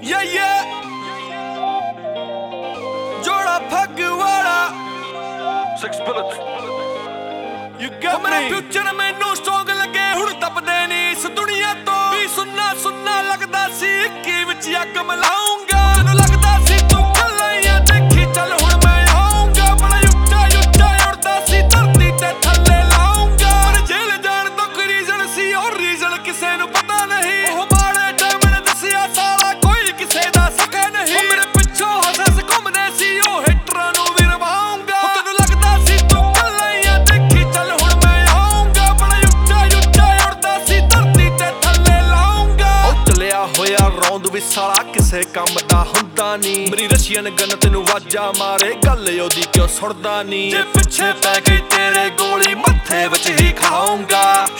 जोड़ा फग वाला Six bullets. You got me. मेरे फ्यूचर मैनू स्ट्रॉन्ग लगे हुण तपदे नी इस दुनिया तो भी सुनना सुनना लगदा सी इक्की विच अग मलाऊंगा तैनू लगदा सी तू कल्ला ही आ देखी चल हुण मैं आऊंगा बड़ा ਉੱਚਾ ਉੱਚਾ उड़दा सी धरती ते थल्ले लाऊंगा पर जेल जान तो कोई रीजन सी और रीजन किसे नू पता नहीं ओह माड़े टाइम ने दसिया सारा कोई किसे दा सका नहीं मेरे पिछों हंस घुमदे सी ओ हिटरां नू भी रवाऊंगा तैनू लगदा सी तू कल्ला ही आ देखी चल हुण मैं आऊंगा बड़ा ਉੱਚਾ ਉੱਚਾ उड़दा सी धरती ते थल्ले लाऊंगा ओ चलिया होया रौंद भी साला किसे काम दा हुंदा नी मेरी रशियन गन तैनू वाजा मारे गल ओदी क्यों सुणदा नी जे पिछे पै गई तेरे गोली मत्थे विच ही खाऊंगा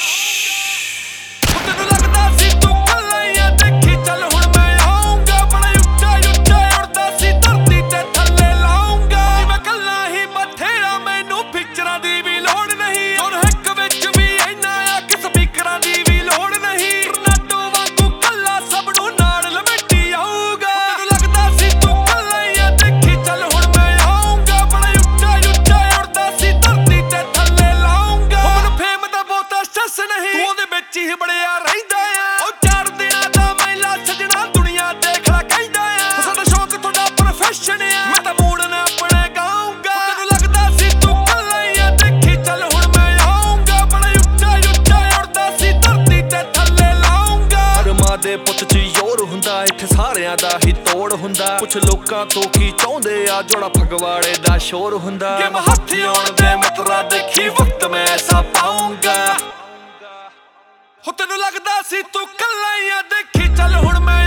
तैनू लगदा सी तू कल्ला ही आ देखी चल हुण मैं आऊंगा बड़ा ਉੱਚਾ ਉੱਚਾ उड़दा सी धरती ते थल्ले लाऊंगा मैं कल्ला ही बथेरा मैनू पिक्चरां दी भी लोड़ नहीं हुण हिक विच भी इन्ना आ कि स्पीकरां दी भी लोड़ नहीं टर्नाडो वांगू कल्ला सब नू नाल लपेटी आऊगा तैनू लगदा सी तू कल्ला ही आ देखी चल हुण मैं आऊंगा बड़ा ਉੱਚਾ ਉੱਚਾ उड़दा सी धरती ते थल्ले लाऊंगा मैनू फेम दा बहुता स्ट्रेस नहीं तू ओहदे विच ही बड़िया रहिंदा आ ओ चार दिनां दा मैला सजना दुनिया देख ला कहंदा आ साਡਾ शौक ਤੁਹਾਡਾ प्रोफेशन आ मैं तां मूड ना अपने गाऊंगा तैनू लगदा सी तू कल्ला ही आ देखी चल हुण मैं आऊंगा बड़ा ਉੱਚਾ ਉੱਚਾ उड़दा सी धरती ते थल्ले लाऊंगा हर मां दे पुੱਤ ਚ ਜ਼ੋਰ ਹੁੰਦਾ ਇੱਥੇ ਸਾਰਿਆਂ ਦਾ ਹੀ ਤੋੜ ਹੁੰਦਾ ਕੁਛ ਲੋਕਾਂ ਤੋਂ ਕੀ ਚਾਹੁੰਦੇ ਆ ਜੋੜਾ ਫਗਵਾੜੇ ਦਾ ਸ਼ੋਰ ਹੁੰਦਾ ਕਿ ਮੈਂ ਹੱਥ ਆਉਣ ਦੇ ਮਤਰਾ ਦੇਖੀ ਵਕਤ ਮੈਂ ਐਸਾ ਪਾਉਂਗਾ ਹੋ ਤੈਨੂੰ ਲੱਗਦਾ ਸੀ ਤੂੰ ਕੱਲਾ ਹੀ ਆ ਦੇਖੀ ਚੱਲ ਹੁਣ ਮੈਂ